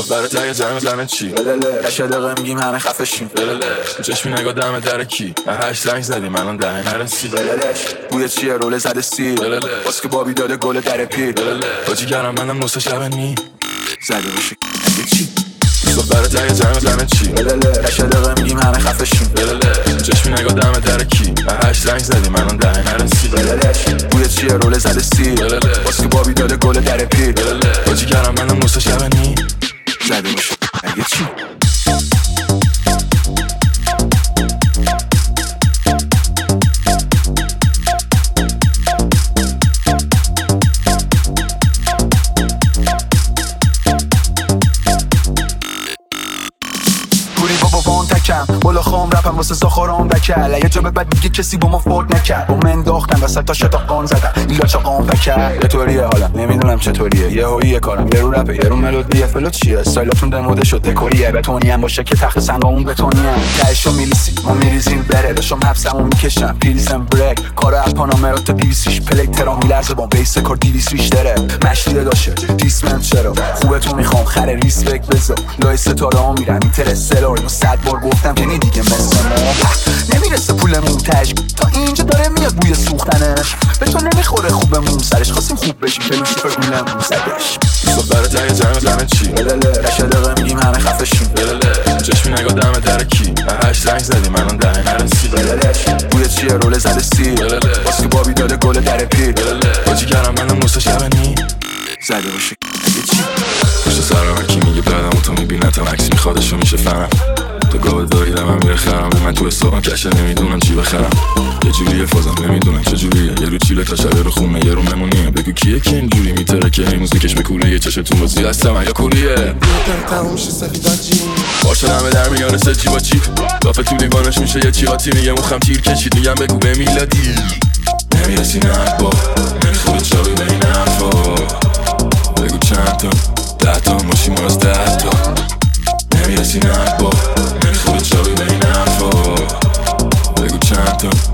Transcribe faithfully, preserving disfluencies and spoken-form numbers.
برای تای جمع زنه چی هشت دقیقه میگیم همه خفه شیم چشمی نگاه دم در کی هشت رنگ زدی من ده نرسید بوی چیه رول زده سی باز که بابی داده گل در پیر باجی گرم منم نصف شب نی زده بشه چی برای تای جمع زنه چی هشت دقیقه میگیم همه خفه شیم چشمی نگاه دم در کی هشت رنگ زدی من ده نرسید بوی چیه رول زده سی باز که بابی داده گل در پیر باجی گرم منم نصف شب نی زده بشه اگه چی بالا خام رپم واسه ساخارام بکل یه جا به بعد دیگه کسی با ما فوت نکرد با من انداختن وسط تا شتاقان زدن ایلا چاقام بکل یه طوریه حالا نمیدونم چطوریه یه هایی یه کارم یه رو رپه یه رو ملودیه فلو چیه استایلاتون دموده شد دکوریه بتونی هم باشه که تخت سنگامون بتونی هم تهشو میلیسی ما میریزیم بره داشتم حبسمو میکشم پریزم بریک کار اپانامرات دیویسیش پلیک ترا میلرزه با بیس کار دیویسیش داره مشلیده داشه دیسمنت چرا خوبتون میخوام خره ریسپکت بزا لای ستاره ها میرم اینترستلار اینو صد بار گفتم که دیگه مثل ما نمیرسه پولمون تج تا اینجا داره میاد بوی سوختنش به تو نمیخوره خوبمون سرش خواستیم خوب بشیم پلوسی پر گولمون سرش برای تای جمع زنه چی هشت دقیقه میگیم همه خفه شیم چشمی نگاه دم در کی هشت رنگ زدی من ده نرسید بوی چیه رول زده سی باز که بابی داده گل در پیر باجی گرم منم نصف شب نی زده باشه اگه چی پشت سرم هر کی میگه بعدم و تو میبینتم عکس میخوادشو میشه فنم تو گاوه داییدم هم میره خرم من تو استوان کشه نمیدونم چی بخرم یه جوریه فازم نمیدونم چه جوریه یه رو چیله تا شبه رو خونه یه رو ممونیه بگو کیه که اینجوری میتره که هی موزیکش بکوله یه چشتون بازی هستم من یا کولیه تموم شه سفیدا جی باشه همه در میانه سه جی با چیپ دافه تو لیوانش میشه یه چیاتی میگه موخم تیر کشید میگم بگو به میلادی نمیرسی نه با نمیخوره چاوی به این حرفا بگو چند تا ده تا ماشی ما از ده تا نمیرسی نه با نمیخوره چاوی به این حرفا بگو چند تا